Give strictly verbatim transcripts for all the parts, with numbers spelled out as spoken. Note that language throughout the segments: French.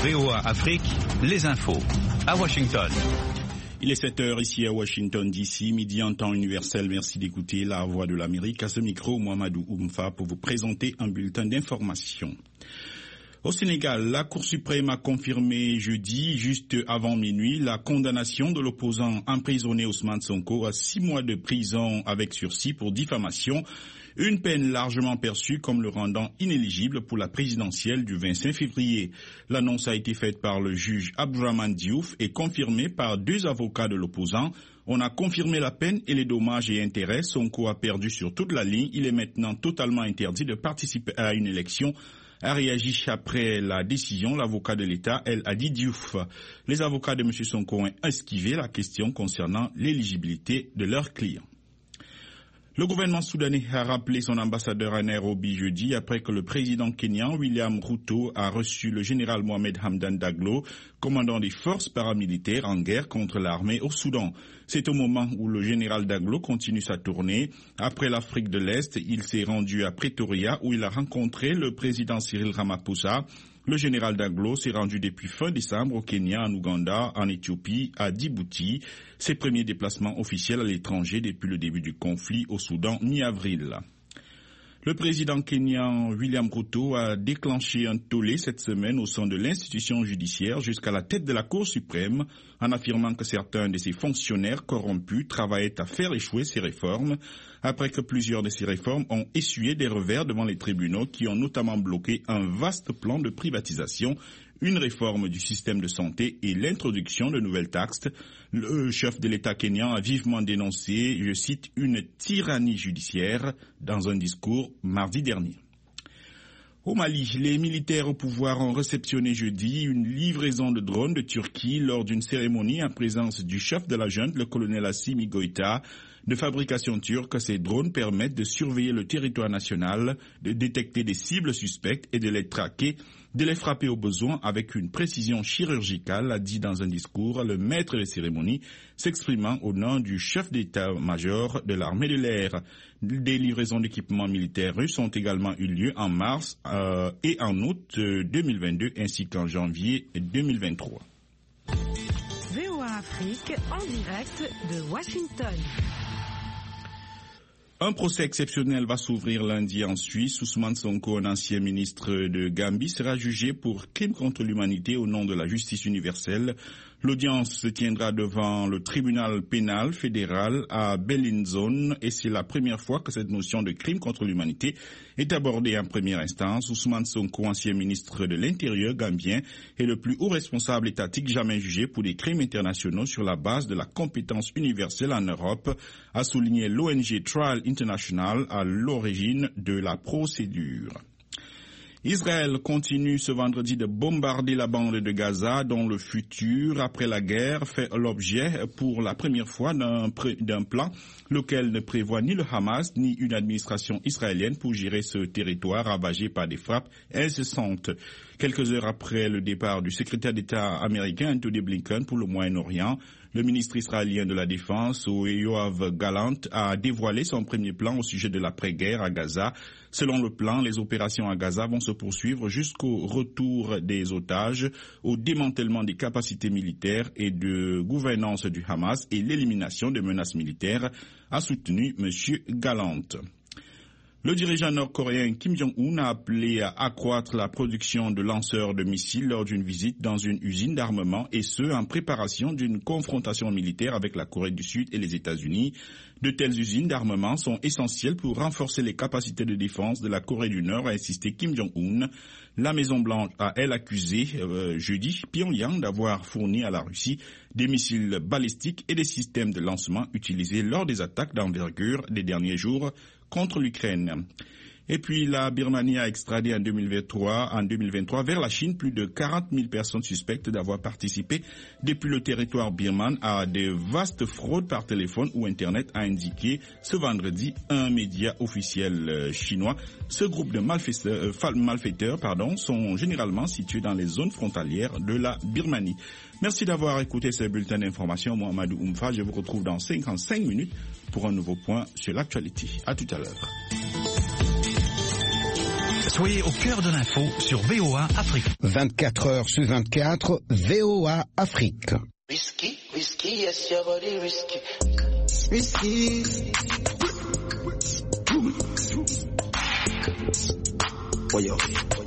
V O A Afrique, les infos. À Washington. Il est sept heures ici à Washington D C, midi en temps universel. Merci d'écouter La Voix de l'Amérique. À ce micro, Mohamedou Oumfa pour vous présenter un bulletin d'information. Au Sénégal, la Cour suprême a confirmé jeudi, juste avant minuit, la condamnation de l'opposant emprisonné Ousmane Sonko à six mois de prison avec sursis pour diffamation, une peine largement perçue comme le rendant inéligible pour la présidentielle du vingt-cinq février. L'annonce a été faite par le juge Abdourahmane Diouf et confirmée par deux avocats de l'opposant. On a confirmé la peine et les dommages et intérêts. Sonko a perdu sur toute la ligne. Il est maintenant totalement interdit de participer à une élection, a réagi après la décision l'avocat de l'État, El Hadi Diouf. Les avocats de M. Sonko ont esquivé la question concernant l'éligibilité de leurs clients. Le gouvernement soudanais a rappelé son ambassadeur à Nairobi jeudi après que le président kényan William Ruto a reçu le général Mohamed Hamdan Daglo, commandant des forces paramilitaires en guerre contre l'armée au Soudan. C'est au moment où le général Daglo continue sa tournée. Après l'Afrique de l'Est, il s'est rendu à Pretoria où il a rencontré le président Cyril Ramaphosa. Le général Daglo s'est rendu depuis fin décembre au Kenya, en Ouganda, en Éthiopie, à Djibouti. Ses premiers déplacements officiels à l'étranger depuis le début du conflit au Soudan, mi-avril. Le président kényan William Ruto a déclenché un tollé cette semaine au sein de l'institution judiciaire jusqu'à la tête de la Cour suprême en affirmant que certains de ses fonctionnaires corrompus travaillaient à faire échouer ces réformes après que plusieurs de ces réformes ont essuyé des revers devant les tribunaux qui ont notamment bloqué un vaste plan de privatisation, une réforme du système de santé et l'introduction de nouvelles taxes. Le chef de l'État kényan a vivement dénoncé, je cite, une tyrannie judiciaire dans un discours mardi dernier. Au Mali, les militaires au pouvoir ont réceptionné jeudi une livraison de drones de Turquie lors d'une cérémonie en présence du chef de la junte, le colonel Assimi Goïta. De fabrication turque, ces drones permettent de surveiller le territoire national, de détecter des cibles suspectes et de les traquer, de les frapper au besoin avec une précision chirurgicale, a dit dans un discours le maître de cérémonie, s'exprimant au nom du chef d'état-major de l'armée de l'air. Des livraisons d'équipements militaires russes ont également eu lieu en mars euh, et en août deux mille vingt-deux ainsi qu'en janvier deux mille vingt-trois. V O A Afrique en direct de Washington. Un procès exceptionnel va s'ouvrir lundi en Suisse. Ousmane Sonko, un ancien ministre de Gambie, sera jugé pour crime contre l'humanité au nom de la justice universelle. L'audience se tiendra devant le tribunal pénal fédéral à Bellinzone et c'est la première fois que cette notion de crime contre l'humanité est abordée en première instance. Ousmane Sonko, ancien ministre de l'Intérieur gambien, est le plus haut responsable étatique jamais jugé pour des crimes internationaux sur la base de la compétence universelle en Europe, a souligné l'O N G Trial International à l'origine de la procédure. Israël continue ce vendredi de bombarder la bande de Gaza dont le futur, après la guerre, fait l'objet pour la première fois d'un, d'un plan lequel ne prévoit ni le Hamas ni une administration israélienne pour gérer ce territoire ravagé par des frappes incessantes. Quelques heures après le départ du secrétaire d'État américain Anthony Blinken pour le Moyen-Orient, le ministre israélien de la Défense, Yoav Gallant, a dévoilé son premier plan au sujet de l'après-guerre à Gaza. Selon le plan, les opérations à Gaza vont se poursuivre jusqu'au retour des otages, au démantèlement des capacités militaires et de gouvernance du Hamas et l'élimination des menaces militaires, a soutenu M. Gallant. Le dirigeant nord-coréen Kim Jong-un a appelé à accroître la production de lanceurs de missiles lors d'une visite dans une usine d'armement et ce, en préparation d'une confrontation militaire avec la Corée du Sud et les États-Unis. De telles usines d'armement sont essentielles pour renforcer les capacités de défense de la Corée du Nord, a insisté Kim Jong-un. La Maison-Blanche a, elle, accusé euh, jeudi Pyongyang d'avoir fourni à la Russie des missiles balistiques et des systèmes de lancement utilisés lors des attaques d'envergure des derniers jours contre l'Ukraine. Et puis la Birmanie a extradé en deux mille vingt-trois, en deux mille vingt-trois vers la Chine plus de quarante mille personnes suspectes d'avoir participé depuis le territoire birman à de vastes fraudes par téléphone ou Internet, a indiqué ce vendredi un média officiel chinois. Ce groupe de malfaiteurs, euh, malfaiteurs pardon, sont généralement situés dans les zones frontalières de la Birmanie. Merci d'avoir écouté ce bulletin d'information. Mohamedou Oumfa, je vous retrouve dans cinquante-cinq minutes pour un nouveau point sur l'actualité. À tout à l'heure. Soyez au cœur de l'info sur V O A Afrique. vingt-quatre heures sur vingt-quatre, V O A Afrique. Risky, risky, yes, your body risky. Risky. Oh, yo.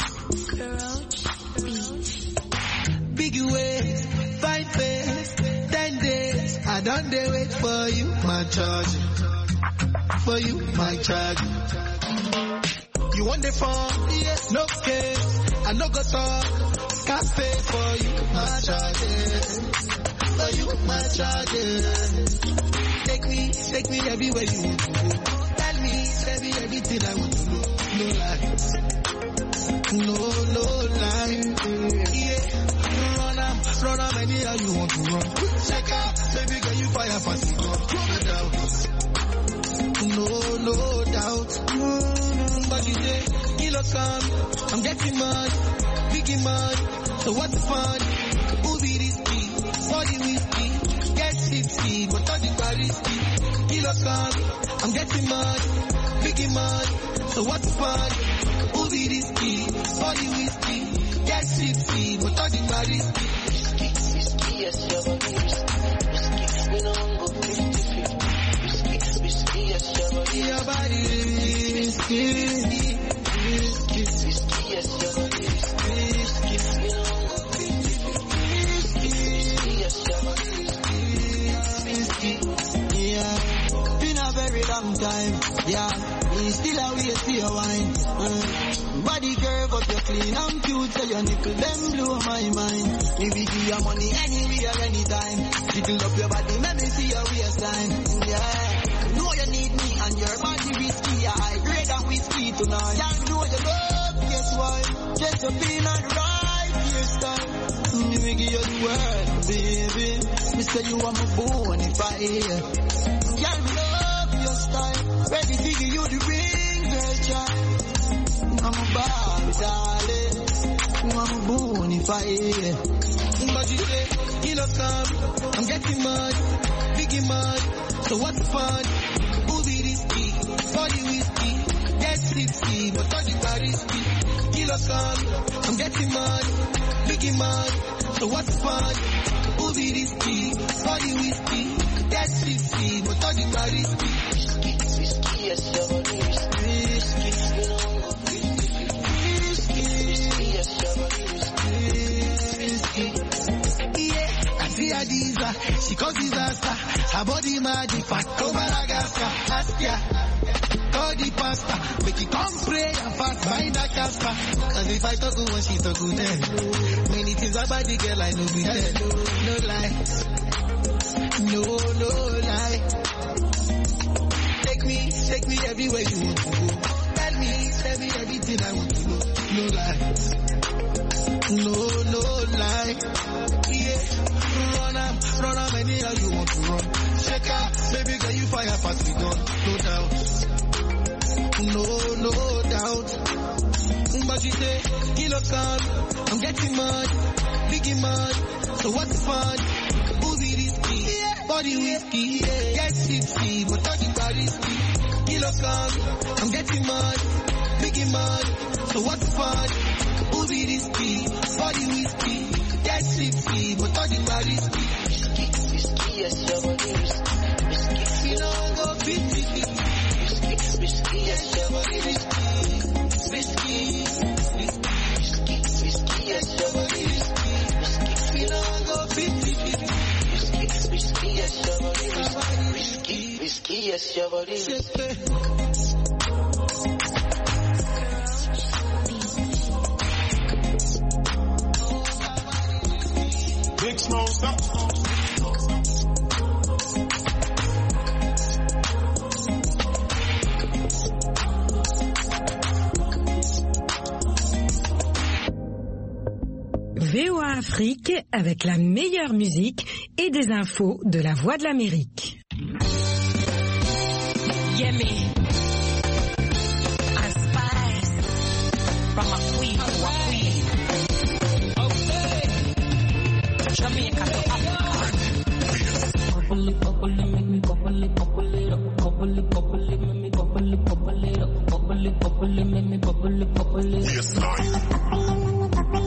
Big ways, five face, ten days. I done they wait for you, my charge. For you, my charge. You want the phone? Yes, no case. I no go talk. Cafe for you, my charge. For you, my charge. Take me, take me everywhere you want to go. Tell me, tell me everything I want to know. No lies, no, no lies. Yeah, run am, run am anyhow you want to run. Check out, baby girl, you fire fast, no doubt. No, no doubt. But you say, kilo come, I'm getting money, biggie money. So what's the fun? Who be risky? Body whiskey, get tipsy, but all the bar risky. Kilo come, I'm getting money, biggie money. So what's the fun? Who be risky? Body whiskey, get tipsy, but all the bar risky. Risky, risky, yes, your body risky. Risky, we don't go fifty fifty. Risky, risky, yes, your body. Your body risky, risky, risky, risky, yes, your body risky. Risky, we don't go fifty fifty. Risky, yes, your body risky. Risky, yeah. Been a very long time, yeah. We still a wait for your wine. Mm. Body curve up, you're clean and cute, so your nipple them blow my mind. Maybe give your money anywhere, anytime. Tickle up your body, let me see your waistline. Yeah, know you need me and your body risky. I grade that whiskey tonight. Y'all know you love, guess why? Just a pin and right hairstyle. Let me give you the word, baby. Me say you want my phone if I hear. Y'all love your style. Ready to give you the ring, girl, child. I'm a bad darling. I'm a bone if I hear. But you say, kilo come, I'm getting mad, biggie mad. So what's the fun? Who be risky? Body whiskey, get tipsy, but all the bar risky. Kilo come, I'm getting mad, biggie mad. So what's the fun? Who be risky? Body whiskey, get tipsy, but all the bar risky. Risky, risky, yes, your body risky. Risky, you don't go fifty fifty. Risky, risky, yes, your body risky. Risky, yeah. I see Adiza, she cause disaster. Her body magic, fat over Madagascar. Ask ya, call the pasta, make it come pray and fast find a Casper. Cause if I talk good when she talk good then many things about the girl I know be there. No lie, no, no lie. Take me, take me everywhere you want to go. Tell me, tell me everything I want to know. No lie, no, no lie. Yeah, run am, run am anyhow you want to run. Check out, baby girl you fire fast we done. No doubt, no, no doubt. But you say, kilo come, I'm getting mad, biggie mad. So what's the fun? Who be risky? Yeah. Body whiskey, yeah. Get tipsy, but all the bar risky. Kilo come, I'm getting mad, biggie mad. So what's the fun? Who be risky? Body whiskey, get tipsy, but all the bar risky. Risky, risky, yes, your body risky. Risky, we don't go fifty fifty. Risky, risky, yes, your body risky. Risky, risky, risky, yes, your body risky. Risky, we don't go fifty fifty. Risky, risky, yes, your body risky. Risky, risky, yes, your body risky. Big Smoke, stop. V O A Afrique avec la meilleure musique et des infos de la Voix de l'Amérique. Yémi.